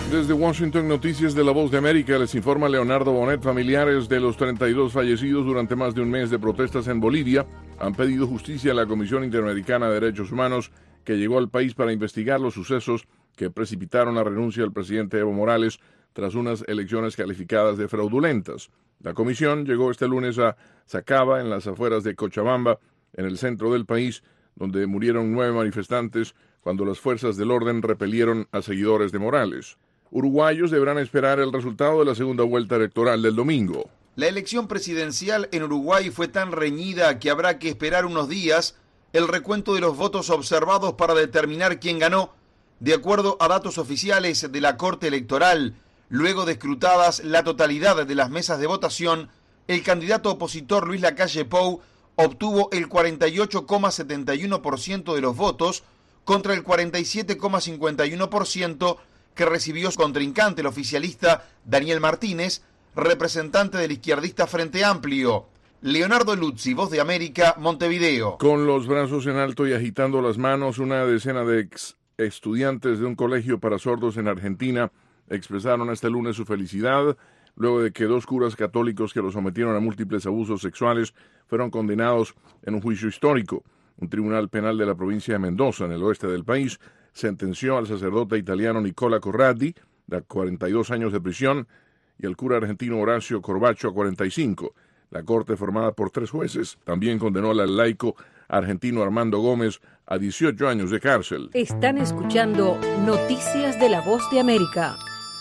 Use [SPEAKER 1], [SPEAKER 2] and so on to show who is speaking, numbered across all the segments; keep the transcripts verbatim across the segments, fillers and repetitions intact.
[SPEAKER 1] Desde Washington, Noticias de la Voz de América, les informa Leonardo Bonet. Familiares de los treinta y dos fallecidos durante más de un mes de protestas en Bolivia han pedido justicia a la Comisión Interamericana de Derechos Humanos, que llegó al país para investigar los sucesos que precipitaron la renuncia del presidente Evo Morales tras unas elecciones calificadas de fraudulentas. La comisión llegó este lunes a Sacaba, en las afueras de Cochabamba, en el centro del país, donde murieron nueve manifestantes cuando las fuerzas del orden repelieron a seguidores de Morales. Uruguayos deberán esperar el resultado de la segunda vuelta electoral del domingo.
[SPEAKER 2] La elección presidencial en Uruguay fue tan reñida que habrá que esperar unos días el recuento de los votos observados para determinar quién ganó. De acuerdo a datos oficiales de la Corte Electoral, luego de escrutadas la totalidad de las mesas de votación, el candidato opositor Luis Lacalle Pou obtuvo el cuarenta y ocho coma setenta y uno por ciento de los votos contra el cuarenta y siete coma cincuenta y uno por ciento que recibió su contrincante, el oficialista Daniel Martínez, representante del izquierdista Frente Amplio. Leonardo Luzzi, Voz de América, Montevideo.
[SPEAKER 1] Con los brazos en alto y agitando las manos, una decena de ex estudiantes de un colegio para sordos en Argentina expresaron este lunes su felicidad luego de que dos curas católicos que los sometieron a múltiples abusos sexuales fueron condenados en un juicio histórico. Un tribunal penal de la provincia de Mendoza, en el oeste del país, sentenció al sacerdote italiano Nicola Corradi a cuarenta y dos años de prisión y al cura argentino Horacio Corbacho a cuarenta y cinco. La corte, formada por tres jueces, también condenó al laico argentino Armando Gómez a dieciocho años de cárcel.
[SPEAKER 3] Están escuchando Noticias de la Voz de América.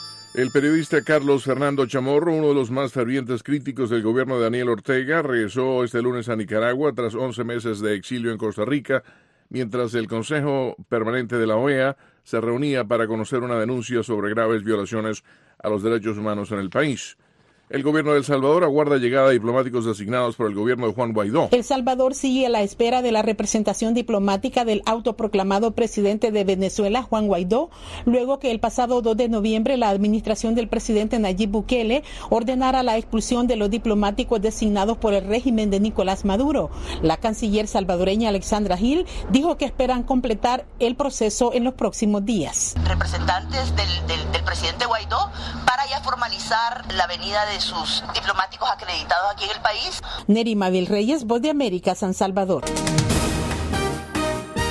[SPEAKER 1] El periodista Carlos Fernando Chamorro, uno de los más fervientes críticos del gobierno de Daniel Ortega, regresó este lunes a Nicaragua tras once meses de exilio en Costa Rica, mientras el Consejo Permanente de la O E A se reunía para conocer una denuncia sobre graves violaciones a los derechos humanos en el país. El gobierno de El Salvador aguarda llegada de diplomáticos designados por el gobierno de Juan Guaidó.
[SPEAKER 4] El Salvador sigue a la espera de la representación diplomática del autoproclamado presidente de Venezuela, Juan Guaidó, luego que el pasado dos de noviembre la administración del presidente Nayib Bukele ordenara la expulsión de los diplomáticos designados por el régimen de Nicolás Maduro. La canciller salvadoreña Alexandra Gil dijo que esperan completar el proceso en los próximos días.
[SPEAKER 5] Representantes del, del, del presidente Guaidó para ya formalizar la venida de sus diplomáticos acreditados aquí en el país.
[SPEAKER 4] Neri Mabel Reyes, Voz de América, San Salvador.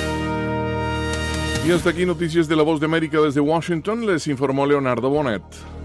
[SPEAKER 1] Y hasta aquí Noticias de la Voz de América desde Washington, les informó Leonardo Bonet.